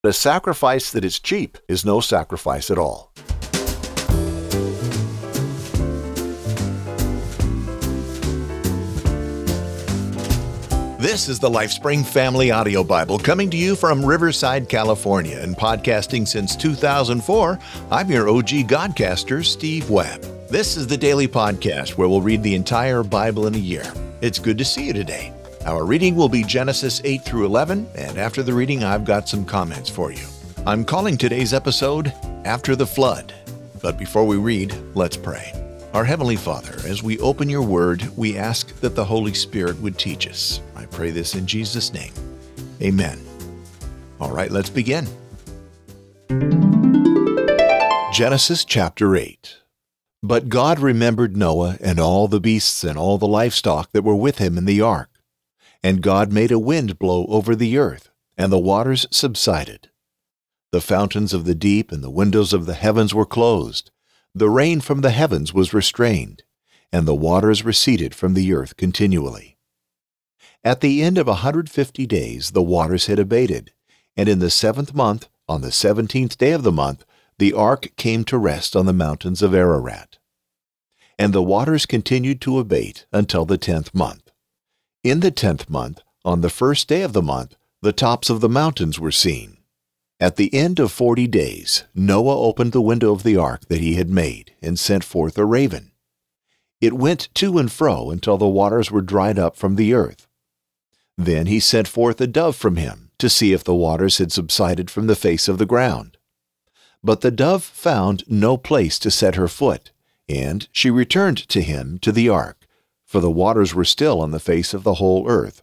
A sacrifice that is cheap is no sacrifice at all. This is the LifeSpring Family Audio Bible coming to you from Riverside, California, and podcasting since 2004. I'm your OG Godcaster, Steve Webb. This is the daily podcast where we'll read the entire Bible in a year. It's good to see you today. Our reading will be Genesis 8 through 11, and after the reading, I've got some comments for you. I'm calling today's episode, After the Flood. But before we read, let's pray. Our Heavenly Father, as we open your word, we ask that the Holy Spirit would teach us. I pray this in Jesus' name. Amen. All right, let's begin. Genesis chapter 8. But God remembered Noah and all the beasts and all the livestock that were with him in the ark. And God made a wind blow over the earth, and the waters subsided. The fountains of the deep and the windows of the heavens were closed. The rain from the heavens was restrained, and the waters receded from the earth continually. At the end of 150 days the waters had abated, and in the 7th month, on the 17th day of the month, the ark came to rest on the mountains of Ararat. And the waters continued to abate until the 10th month. In the 10th month, on the 1st day of the month, the tops of the mountains were seen. At the end of 40 days, Noah opened the window of the ark that he had made and sent forth a raven. It went to and fro until the waters were dried up from the earth. Then he sent forth a dove from him to see if the waters had subsided from the face of the ground. But the dove found no place to set her foot, and she returned to him to the ark, for the waters were still on the face of the whole earth.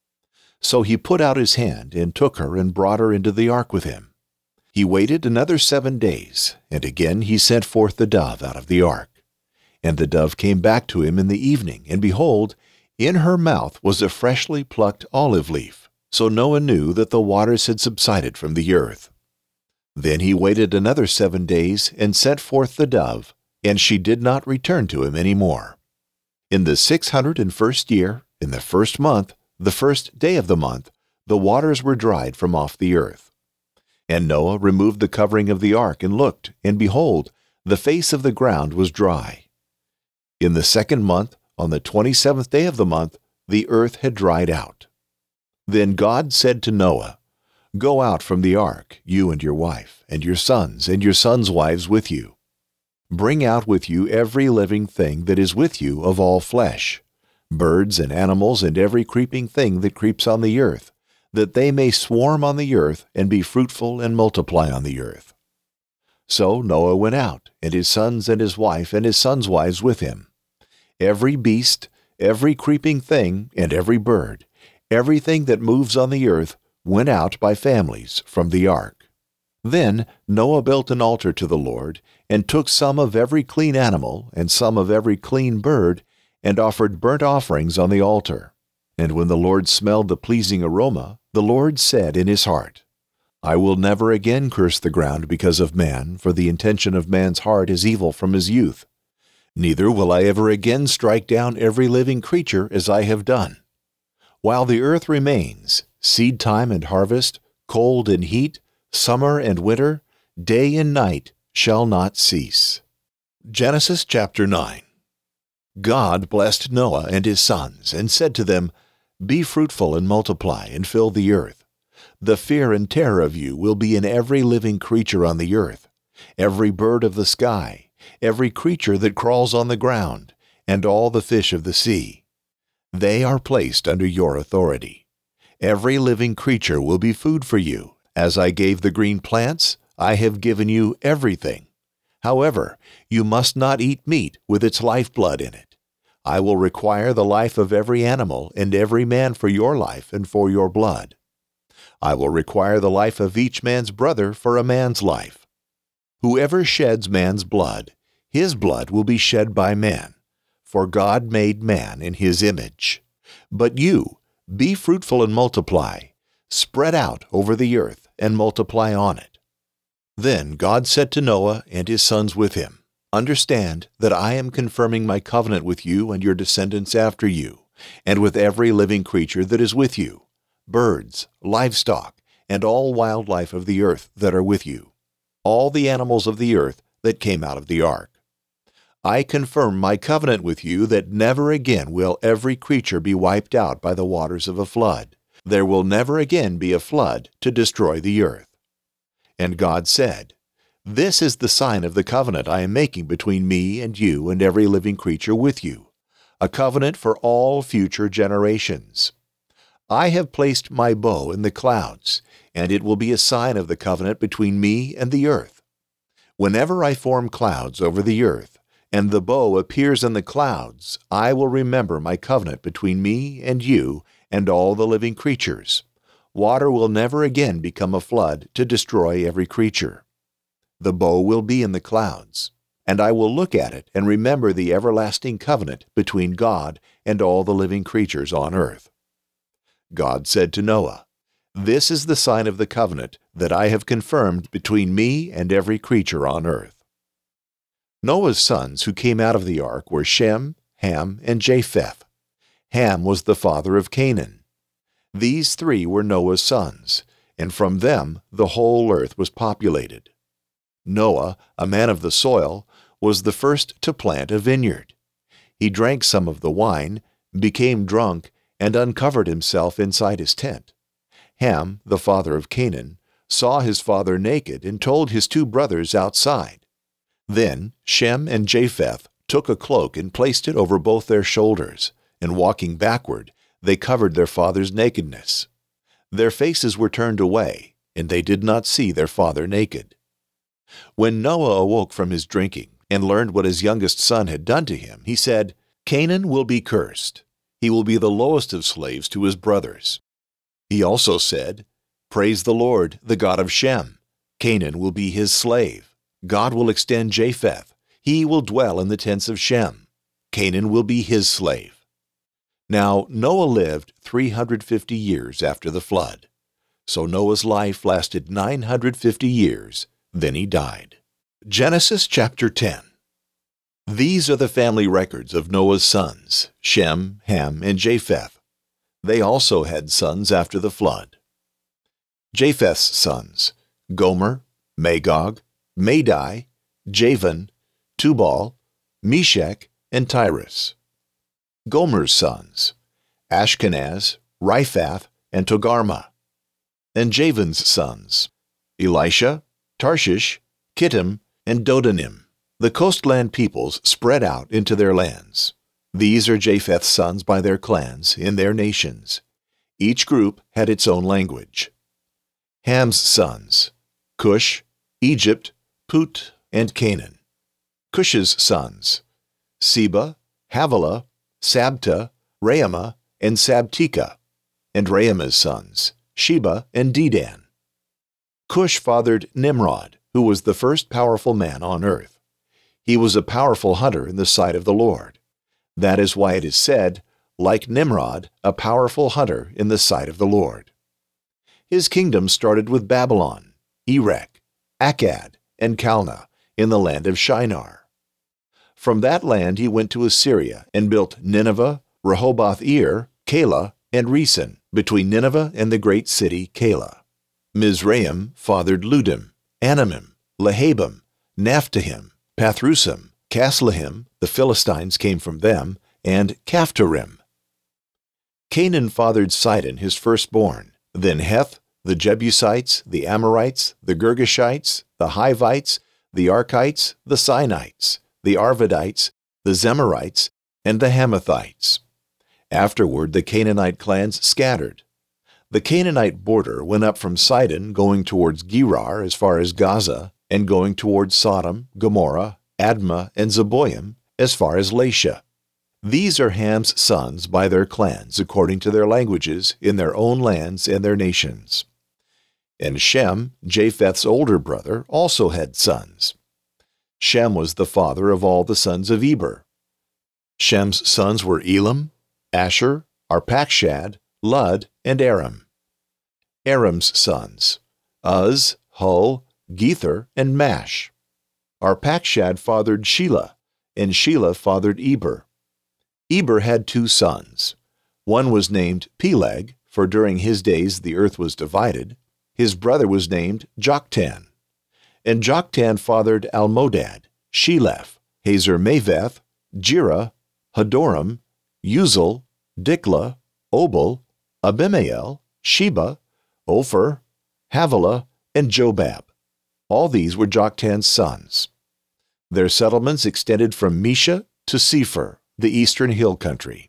So he put out his hand and took her and brought her into the ark with him. He waited another 7 days, and again he sent forth the dove out of the ark. And the dove came back to him in the evening, and behold, in her mouth was a freshly plucked olive leaf. So Noah knew that the waters had subsided from the earth. Then he waited another 7 days and sent forth the dove, and she did not return to him any more. In the 601st year, in the 1st month, the 1st day of the month, the waters were dried from off the earth. And Noah removed the covering of the ark and looked, and behold, the face of the ground was dry. In the 2nd month, on the 27th day of the month, the earth had dried out. Then God said to Noah, "Go out from the ark, you and your wife, and your sons' wives with you. Bring out with you every living thing that is with you of all flesh, birds and animals and every creeping thing that creeps on the earth, that they may swarm on the earth and be fruitful and multiply on the earth." So Noah went out, and his sons and his wife and his sons' wives with him. Every beast, every creeping thing, and every bird, everything that moves on the earth, went out by families from the ark. Then Noah built an altar to the Lord, and took some of every clean animal and some of every clean bird, and offered burnt offerings on the altar. And when the Lord smelled the pleasing aroma, the Lord said in his heart, "I will never again curse the ground because of man, for the intention of man's heart is evil from his youth. Neither will I ever again strike down every living creature as I have done. While the earth remains, seed time and harvest, cold and heat, summer and winter, day and night shall not cease." Genesis chapter 9. God blessed Noah and his sons, and said to them, "Be fruitful and multiply, and fill the earth. The fear and terror of you will be in every living creature on the earth, every bird of the sky, every creature that crawls on the ground, and all the fish of the sea. They are placed under your authority. Every living creature will be food for you. As I gave the green plants, I have given you everything. However, you must not eat meat with its lifeblood in it. I will require the life of every animal and every man for your life and for your blood. I will require the life of each man's brother for a man's life. Whoever sheds man's blood, his blood will be shed by man, for God made man in his image. But you, be fruitful and multiply, spread out over the earth and multiply on it." Then God said to Noah and his sons with him, "Understand that I am confirming my covenant with you and your descendants after you, and with every living creature that is with you, birds, livestock, and all wildlife of the earth that are with you, all the animals of the earth that came out of the ark. I confirm my covenant with you that never again will every creature be wiped out by the waters of a flood. There will never again be a flood to destroy the earth. And God said, This is the sign of the covenant I am making between me and you and every living creature with you, a covenant for all future generations. I have placed my bow in the clouds, and it will be a sign of the covenant between me and the earth. Whenever I form clouds over the earth, and the bow appears in the clouds, I will remember my covenant between me and you and all the living creatures. Water will never again become a flood to destroy every creature. The bow will be in the clouds, and I will look at it and remember the everlasting covenant between God and all the living creatures on earth. God said to Noah, This is the sign of the covenant that I have confirmed between me and every creature on earth. Noah's sons who came out of the ark were Shem, Ham, and Japheth. Ham was the father of Canaan. These three were Noah's sons, and from them the whole earth was populated. Noah, a man of the soil, was the first to plant a vineyard. He drank some of the wine, became drunk, and uncovered himself inside his tent. Ham, the father of Canaan, saw his father naked and told his two brothers outside. Then Shem and Japheth took a cloak and placed it over both their shoulders, and walking backward, they covered their father's nakedness. Their faces were turned away, and they did not see their father naked. When Noah awoke from his drinking and learned what his youngest son had done to him, he said, Canaan will be cursed. He will be the lowest of slaves to his brothers. He also said, Praise the Lord, the God of Shem. Canaan will be his slave. God will extend Japheth. He will dwell in the tents of Shem. Canaan will be his slave. Now Noah lived 350 years after the flood. So Noah's life lasted 950 years, then he died. Genesis chapter 10. These are the family records of Noah's sons, Shem, Ham, and Japheth. They also had sons after the flood. Japheth's sons, Gomer, Magog, Madai, Javan, Tubal, Meshech, and Tyrus. Gomer's sons, Ashkenaz, Riphath, and Togarmah. And Javan's sons, Elisha, Tarshish, Kittim, and Dodanim. The coastland peoples spread out into their lands. These are Japheth's sons by their clans, in their nations. Each group had its own language. Ham's sons, Cush, Egypt, Put, and Canaan. Cush's sons, Seba, Havilah, Sabta, Raamah, and Sabteka. And Raamah's sons, Sheba and Dedan. Cush fathered Nimrod, who was the first powerful man on earth. He was a powerful hunter in the sight of the Lord. That is why it is said, like Nimrod, a powerful hunter in the sight of the Lord. His kingdom started with Babylon, Erech, Akkad, and Calneh in the land of Shinar. From that land he went to Assyria and built Nineveh, Rehoboth-ir, Calah, and Resen, between Nineveh and the great city Calah. Mizraim fathered Ludim, Anamim, Lehabim, Naphtahim, Pathrusim, Casluhim, the Philistines came from them, and Caphtorim. Canaan fathered Sidon, his firstborn, then Heth, the Jebusites, the Amorites, the Girgashites, the Hivites, the Arkites, the Sinites, the Arvadites, the Zemarites, and the Hamathites. Afterward the Canaanite clans scattered. The Canaanite border went up from Sidon, going towards Gerar as far as Gaza, and going towards Sodom, Gomorrah, Admah, and Zeboim as far as Lasha. These are Ham's sons by their clans, according to their languages, in their own lands and their nations. And Shem, Japheth's older brother, also had sons. Shem was the father of all the sons of Eber. Shem's sons were Elam, Asher, Arpachshad, Lud, and Aram. Aram's sons, Uz, Hul, Gether, and Mash. Arpachshad fathered Shelah, and Shelah fathered Eber. Eber had two sons. One was named Peleg, for during his days the earth was divided. His brother was named Joktan. And Joktan fathered Almodad, Sheleph, Hazar-Maveth, Jerah, Hadoram, Uzal, Diklah, Obal, Abimael, Sheba, Ophir, Havilah, and Jobab. All these were Joktan's sons. Their settlements extended from Mesha to Sephir, the eastern hill country.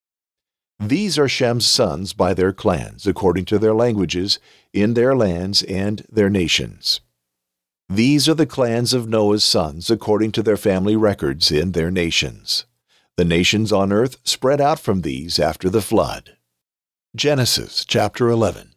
These are Shem's sons by their clans, according to their languages, in their lands and their nations. These are the clans of Noah's sons, according to their family records in their nations. The nations on earth spread out from these after the flood. Genesis chapter 11.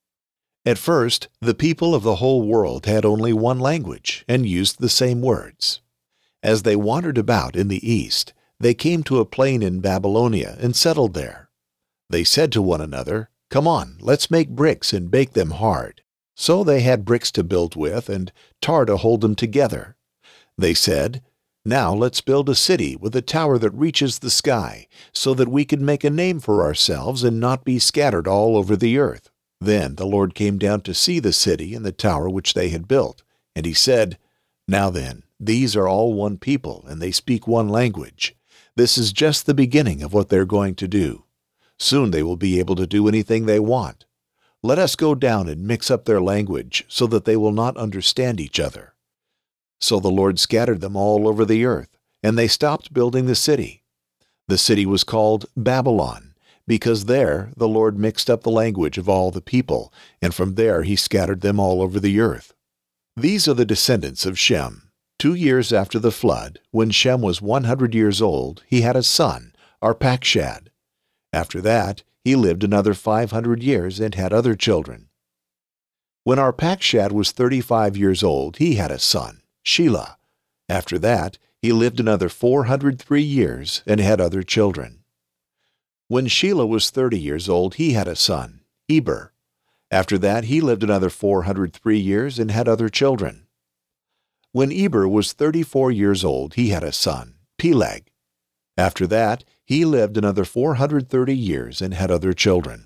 At first, the people of the whole world had only one language and used the same words. As they wandered about in the east, they came to a plain in Babylonia and settled there. They said to one another, "Come on, let's make bricks and bake them hard." So they had bricks to build with and tar to hold them together. They said, "Now let's build a city with a tower that reaches the sky, so that we can make a name for ourselves and not be scattered all over the earth." Then the Lord came down to see the city and the tower which they had built, and he said, "Now then, these are all one people, and they speak one language. This is just the beginning of what they're going to do. Soon they will be able to do anything they want. Let us go down and mix up their language, so that they will not understand each other." So the Lord scattered them all over the earth, and they stopped building the city. The city was called Babylon, because there the Lord mixed up the language of all the people, and from there he scattered them all over the earth. These are the descendants of Shem. 2 years after the flood, when Shem was 100 years old, he had a son, Arpachshad. After that, he lived another 500 years and had other children. When Arpachshad was 35 years old, he had a son, Shelah. After that, he lived another 403 years and had other children. When Shelah was 30 years old, he had a son, Eber. After that, he lived another 403 years and had other children. When Eber was 34 years old, he had a son, Peleg. After that, he lived another 430 years and had other children.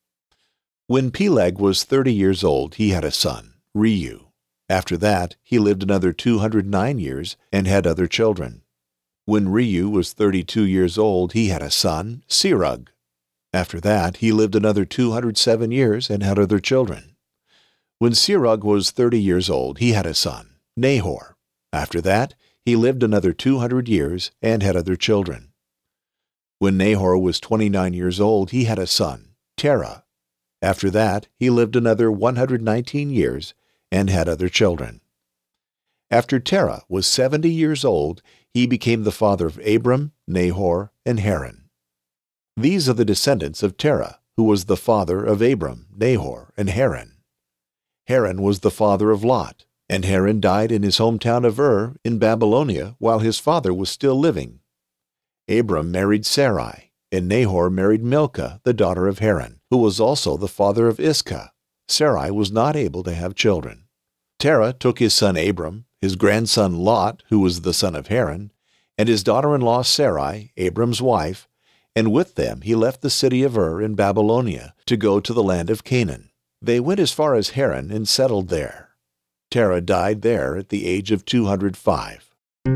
When Peleg was 30 years old, he had a son, Reu. After that, he lived another 209 years and had other children. When Reu was 32 years old, he had a son, Serug. After that, he lived another 207 years and had other children. When Serug was 30 years old, he had a son, Nahor. After that, he lived another 200 years and had other children. When Nahor was 29 years old, he had a son, Terah. After that, he lived another 119 years and had other children. After Terah was 70 years old, he became the father of Abram, Nahor, and Haran. These are the descendants of Terah, who was the father of Abram, Nahor, and Haran. Haran was the father of Lot, and Haran died in his hometown of Ur in Babylonia while his father was still living. Abram married Sarai, and Nahor married Milcah, the daughter of Haran, who was also the father of Iscah. Sarai was not able to have children. Terah took his son Abram, his grandson Lot, who was the son of Haran, and his daughter-in-law Sarai, Abram's wife, and with them he left the city of Ur in Babylonia to go to the land of Canaan. They went as far as Haran and settled there. Terah died there at the age of 205.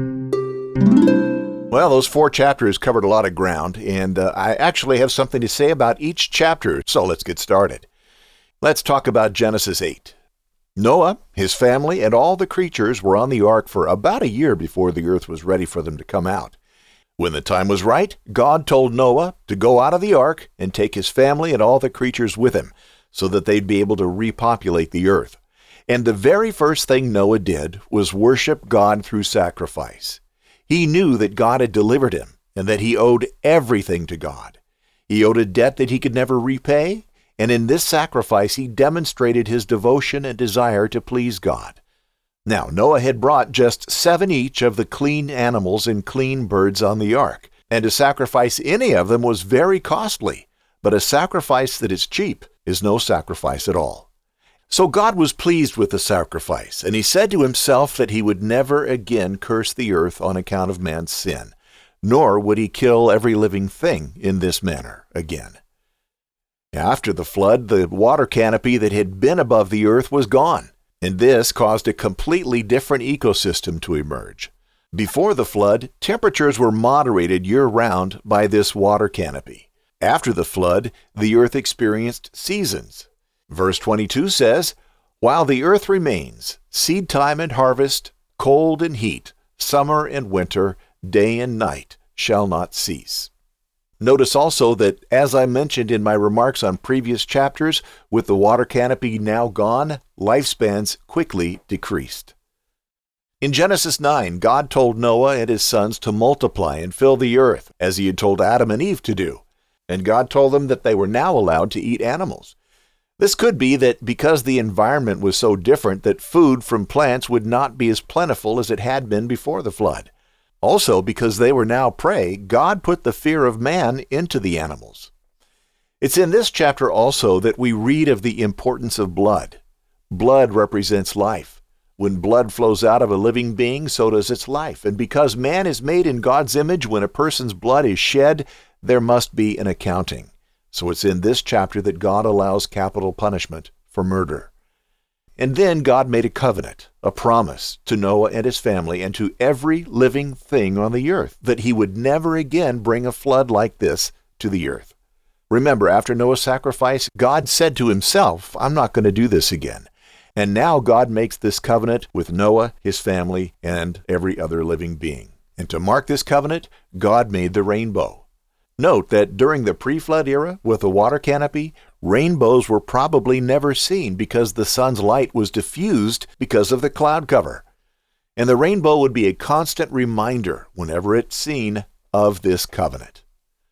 Well, those 4 chapters covered a lot of ground, and I actually have something to say about each chapter, so let's get started. Let's talk about Genesis 8. Noah, his family, and all the creatures were on the ark for about a year before the earth was ready for them to come out. When the time was right, God told Noah to go out of the ark and take his family and all the creatures with him, so that they'd be able to repopulate the earth. And the very first thing Noah did was worship God through sacrifice. He knew that God had delivered him and that he owed everything to God. He owed a debt that he could never repay, and in this sacrifice he demonstrated his devotion and desire to please God. Now, Noah had brought just 7 each of the clean animals and clean birds on the ark, and to sacrifice any of them was very costly, but a sacrifice that is cheap is no sacrifice at all. So God was pleased with the sacrifice, and he said to himself that he would never again curse the earth on account of man's sin, nor would he kill every living thing in this manner again. After the flood, the water canopy that had been above the earth was gone, and this caused a completely different ecosystem to emerge. Before the flood, temperatures were moderated year-round by this water canopy. After the flood, the earth experienced seasons. Verse 22 says, "While the earth remains, seed time and harvest, cold and heat, summer and winter, day and night shall not cease." Notice also that, as I mentioned in my remarks on previous chapters, with the water canopy now gone, lifespans quickly decreased. In Genesis 9, God told Noah and his sons to multiply and fill the earth, as he had told Adam and Eve to do, and God told them that they were now allowed to eat animals. This could be that because the environment was so different that food from plants would not be as plentiful as it had been before the flood. Also, because they were now prey, God put the fear of man into the animals. It's in this chapter also that we read of the importance of blood. Blood represents life. When blood flows out of a living being, so does its life. And because man is made in God's image, when a person's blood is shed, there must be an accounting. So it's in this chapter that God allows capital punishment for murder. And then God made a covenant, a promise to Noah and his family and to every living thing on the earth, that he would never again bring a flood like this to the earth. Remember, after Noah's sacrifice, God said to himself, "I'm not going to do this again." And now God makes this covenant with Noah, his family, and every other living being. And to mark this covenant, God made the rainbow. Note that during the pre-flood era, with the water canopy, rainbows were probably never seen because the sun's light was diffused because of the cloud cover. And the rainbow would be a constant reminder, whenever it's seen, of this covenant.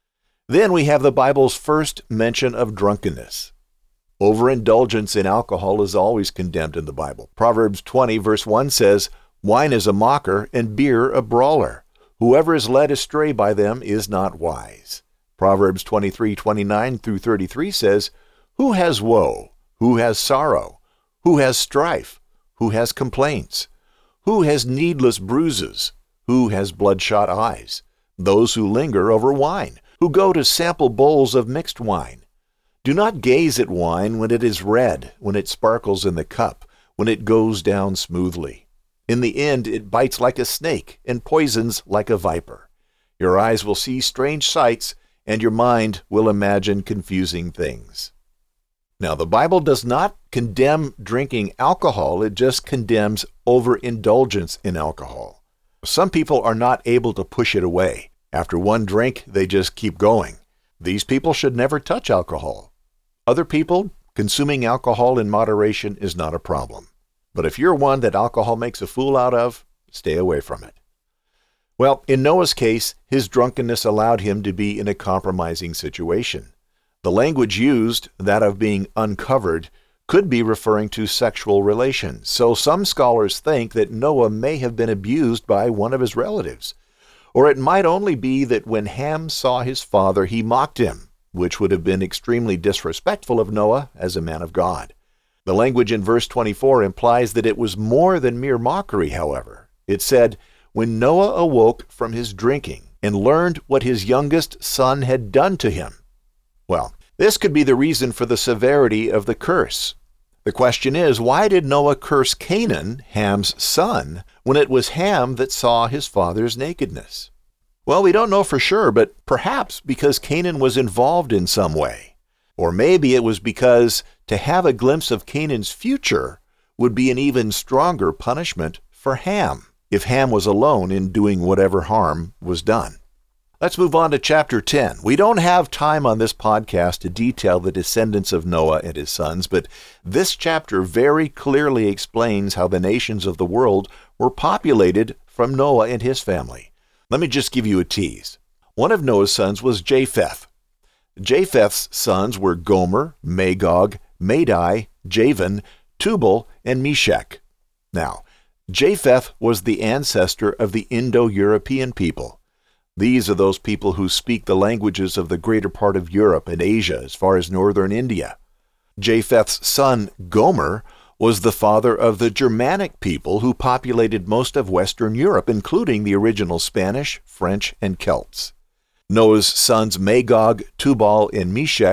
Then we have the Bible's first mention of drunkenness. Overindulgence in alcohol is always condemned in the Bible. Proverbs 20, verse 1 says, "Wine is a mocker and beer a brawler. Whoever is led astray by them is not wise." Proverbs 23:29 through 33 says, "Who has woe? Who has sorrow? Who has strife? Who has complaints? Who has needless bruises? Who has bloodshot eyes? Those who linger over wine, who go to sample bowls of mixed wine. Do not gaze at wine when it is red, when it sparkles in the cup, when it goes down smoothly. In the end it bites like a snake and poisons like a viper. Your eyes will see strange sights, and your mind will imagine confusing things." Now, the Bible does not condemn drinking alcohol, it just condemns overindulgence in alcohol. Some people are not able to push it away. After one drink, they just keep going. These people should never touch alcohol. Other people, consuming alcohol in moderation is not a problem. But if you're one that alcohol makes a fool out of, stay away from it. Well, in Noah's case, his drunkenness allowed him to be in a compromising situation. The language used, that of being uncovered, could be referring to sexual relations. So some scholars think that Noah may have been abused by one of his relatives. Or it might only be that when Ham saw his father, he mocked him, which would have been extremely disrespectful of Noah as a man of God. The language in verse 24 implies that it was more than mere mockery, however. It said, "When Noah awoke from his drinking and learned what his youngest son had done to him." Well, this could be the reason for the severity of the curse. The question is, why did Noah curse Canaan, Ham's son, when it was Ham that saw his father's nakedness? Well, we don't know for sure, but perhaps because Canaan was involved in some way. Or maybe it was because to have a glimpse of Canaan's future would be an even stronger punishment for Ham, if Ham was alone in doing whatever harm was done. Let's move on to chapter 10. We don't have time on this podcast to detail the descendants of Noah and his sons, but this chapter very clearly explains how the nations of the world were populated from Noah and his family. Let me just give you a tease. One of Noah's sons was Japheth. Japheth's sons were Gomer, Magog, Madai, Javan, Tubal, and Meshech. Now, Japheth was the ancestor of the Indo-European people. These are those people who speak the languages of the greater part of Europe and Asia as far as northern India. Japheth's son, Gomer, was the father of the Germanic people who populated most of Western Europe, including the original Spanish, French, and Celts. Noah's sons Magog, Tubal, and Meshech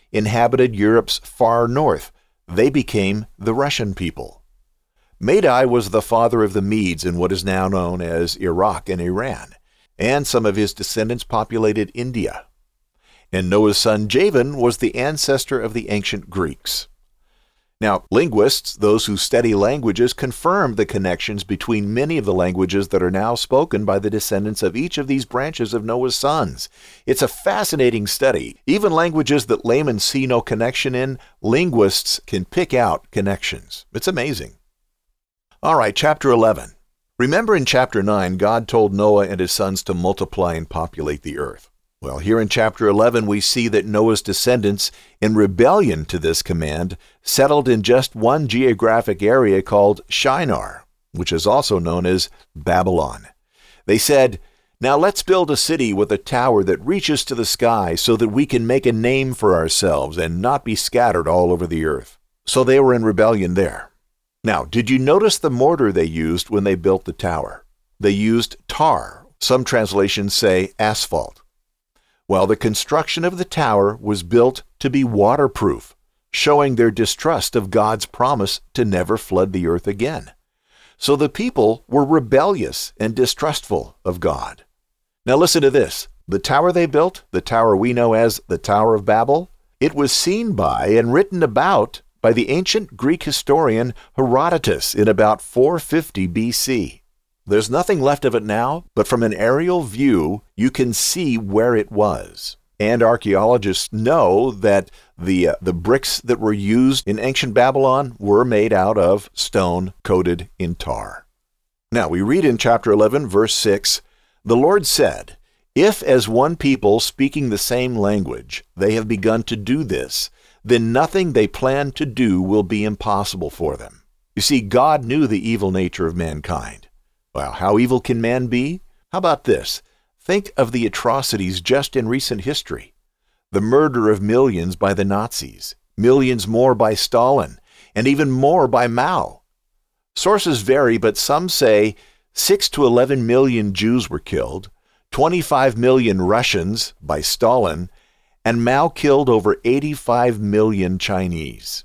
inhabited Europe's far north. They became the Russian people. Madai was the father of the Medes in what is now known as Iraq and Iran, and some of his descendants populated India. And Noah's son Javan was the ancestor of the ancient Greeks. Now, linguists, those who study languages, confirm the connections between many of the languages that are now spoken by the descendants of each of these branches of Noah's sons. It's a fascinating study. Even languages that laymen see no connection in, linguists can pick out connections. It's amazing. All right, chapter 11. Remember in chapter 9, God told Noah and his sons to multiply and populate the earth. Well, here in chapter 11, we see that Noah's descendants, in rebellion to this command, settled in just one geographic area called Shinar, which is also known as Babylon. They said, "Now let's build a city with a tower that reaches to the sky so that we can make a name for ourselves and not be scattered all over the earth." So they were in rebellion there. Now, did you notice the mortar they used when they built the tower? They used tar. Some translations say asphalt. Well, the construction of the tower was built to be waterproof, showing their distrust of God's promise to never flood the earth again. So the people were rebellious and distrustful of God. Now listen to this. The tower they built, the tower we know as the Tower of Babel, it was seen by and written about by the ancient Greek historian Herodotus in about 450 BC. There's nothing left of it now, but from an aerial view, you can see where it was. And archaeologists know that the bricks that were used in ancient Babylon were made out of stone coated in tar. Now, we read in chapter 11, verse 6, "The Lord said, 'If as one people speaking the same language they have begun to do this, then nothing they plan to do will be impossible for them.'" You see, God knew the evil nature of mankind. Well, how evil can man be? How about this? Think of the atrocities just in recent history. The murder of millions by the Nazis, millions more by Stalin, and even more by Mao. Sources vary, but some say 6 to 11 million Jews were killed, 25 million Russians by Stalin, and Mao killed over 85 million Chinese.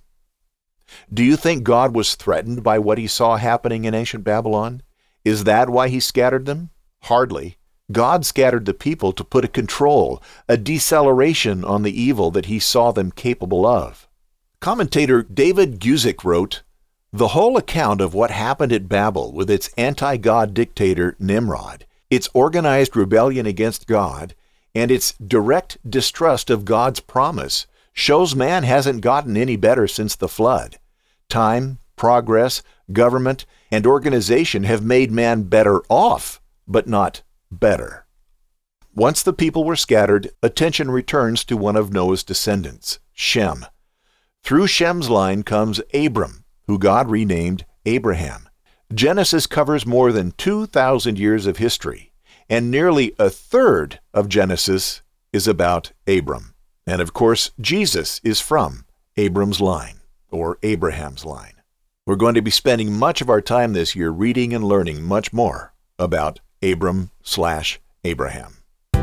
Do you think God was threatened by what he saw happening in ancient Babylon? Is that why he scattered them? Hardly. God scattered the people to put a control, a deceleration on the evil that he saw them capable of. Commentator David Guzik wrote, "The whole account of what happened at Babel with its anti-God dictator Nimrod, its organized rebellion against God, and its direct distrust of God's promise shows man hasn't gotten any better since the flood. Time, progress, government, and organization have made man better off, but not better." Once the people were scattered, attention returns to one of Noah's descendants, Shem. Through Shem's line comes Abram, who God renamed Abraham. Genesis covers more than 2,000 years of history, and nearly a third of Genesis is about Abram. And of course, Jesus is from Abram's line, or Abraham's line. We're going to be spending much of our time this year reading and learning much more about Abram/Abraham.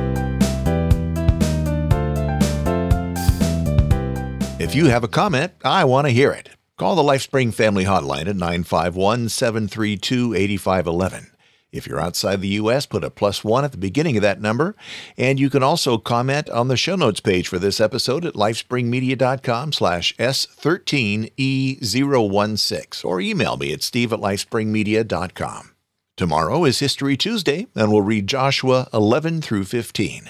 If you have a comment, I want to hear it. Call the LifeSpring Family Hotline at 951-732-8511. If you're outside the U.S., put a +1 at the beginning of that number. And you can also comment on the show notes page for this episode at lifespringmedia.com/S13E016 or email me at steve@lifespringmedia.com. Tomorrow is History Tuesday, and we'll read Joshua 11 through 15.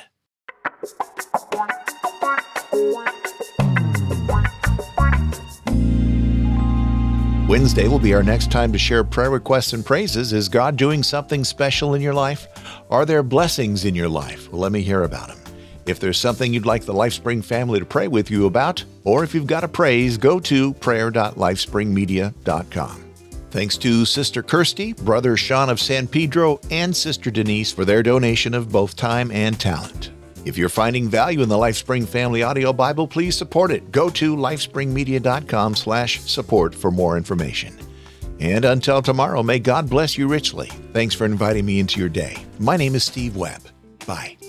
Wednesday will be our next time to share prayer requests and praises. Is God doing something special in your life? Are there blessings in your life? Well, let me hear about them. If there's something you'd like the LifeSpring family to pray with you about, or if you've got a praise, go to prayer.lifespringmedia.com. Thanks to Sister Kirsty, Brother Sean of San Pedro, and Sister Denise for their donation of both time and talent. If you're finding value in the LifeSpring Family Audio Bible, please support it. Go to lifespringmedia.com/support for more information. And until tomorrow, may God bless you richly. Thanks for inviting me into your day. My name is Steve Webb. Bye.